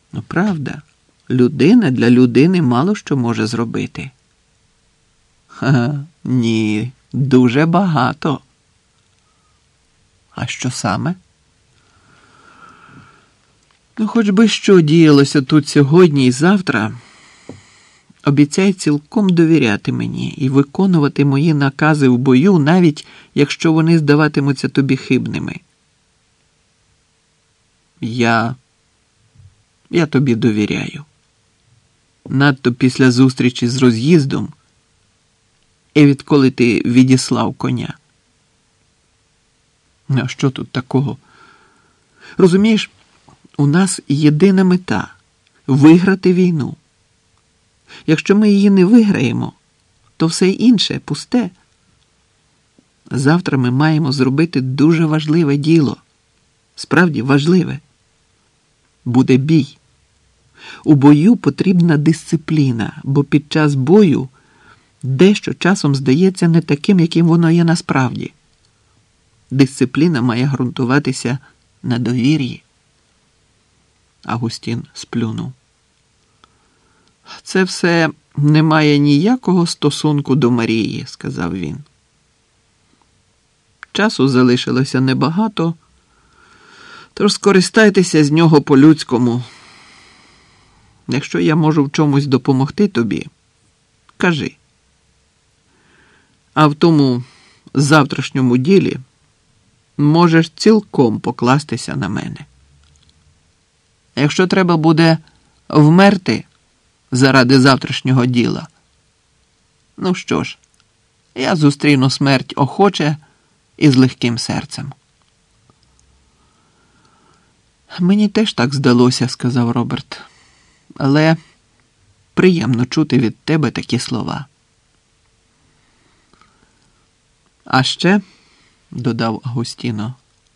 Ну, правда, людина для людини мало що може зробити. Ні, дуже багато. А що саме? Ну, хоч би що діялося тут сьогодні і завтра, обіцяй цілком довіряти мені і виконувати мої накази в бою, навіть якщо вони здаватимуться тобі хибними. Я тобі довіряю. Надто після зустрічі з роз'їздом і відколи ти відіслав коня. А що тут такого? Розумієш, у нас єдина мета – виграти війну. Якщо ми її не виграємо, то все інше пусте. Завтра ми маємо зробити дуже важливе діло. Справді важливе. Буде бій. У бою потрібна дисципліна, бо під час бою дещо часом здається не таким, яким воно є насправді. Дисципліна має ґрунтуватися на довір'ї. Агустін сплюнув. Це все не має ніякого стосунку до Марії, сказав він. Часу залишилося небагато, тож скористайтеся з нього по-людському. Якщо я можу в чомусь допомогти тобі, кажи. А в тому завтрашньому ділі можеш цілком покластися на мене. Якщо треба буде вмерти заради завтрашнього діла, ну що ж, я зустріну смерть охоче і з легким серцем. Мені теж так здалося, сказав Роберт. Але приємно чути від тебе такі слова. А ще, додав Агустіно,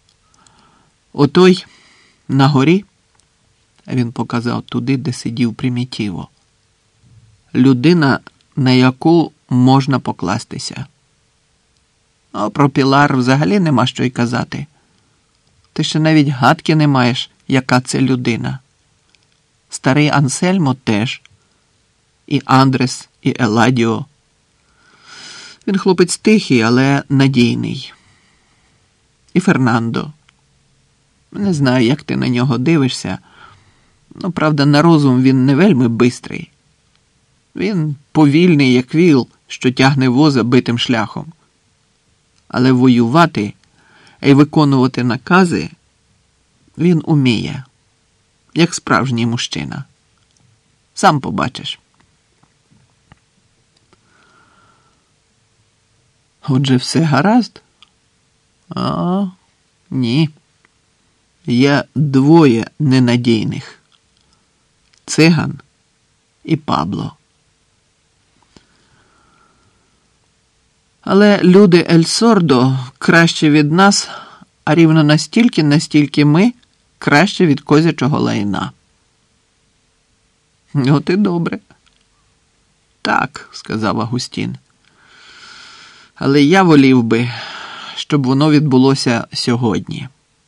отой на горі, він показав туди, де сидів Примітіво, людина, на яку можна покластися. А про Пілар взагалі нема що й казати. Ти ще навіть гадки не маєш, яка це людина. Старий Ансельмо теж. І Андрес, і Еладіо. Він хлопець тихий, але надійний. І Фернандо. Не знаю, як ти на нього дивишся. Ну, правда, на розум він не вельми бистрий. Він повільний, як віл, що тягне воза битим шляхом. Але воювати і виконувати накази він уміє, як справжній мужчина. Сам побачиш. Отже, все гаразд? Ні. Є двоє ненадійних. Циган і Пабло. Але люди Ель-Сордо краще від нас, а рівно настільки ми краще від козячого лайна. От і добре. Так, сказав Агустін. Але я волів би, щоб воно відбулося сьогодні.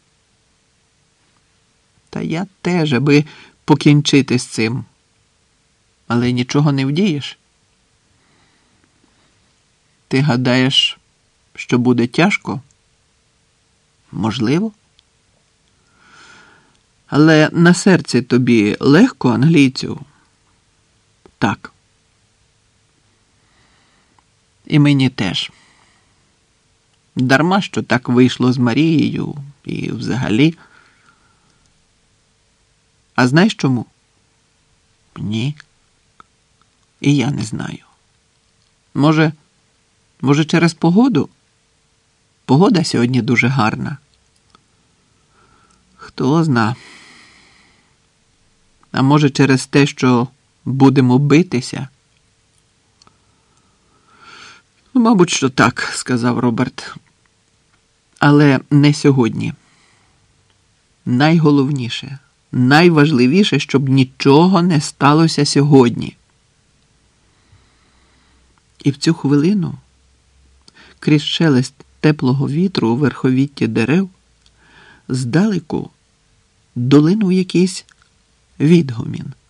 Та я теж, аби покінчити з цим. Але нічого не вдієш. Ти гадаєш, що буде тяжко? Можливо. Але на серці тобі легко, англійцю? Так. І мені теж. Дарма, що так вийшло з Марією і взагалі. А знаєш чому? Ні. І я не знаю. Може, через погоду? Погода сьогодні дуже гарна. Хто зна. А може, через те, що будемо битися? Мабуть, що так, сказав Роберт. Але не сьогодні. Найголовніше, найважливіше, щоб нічого не сталося сьогодні. І в цю хвилину, крізь шелест теплого вітру у верховітті дерев, здалеку долинув якийсь відгумін.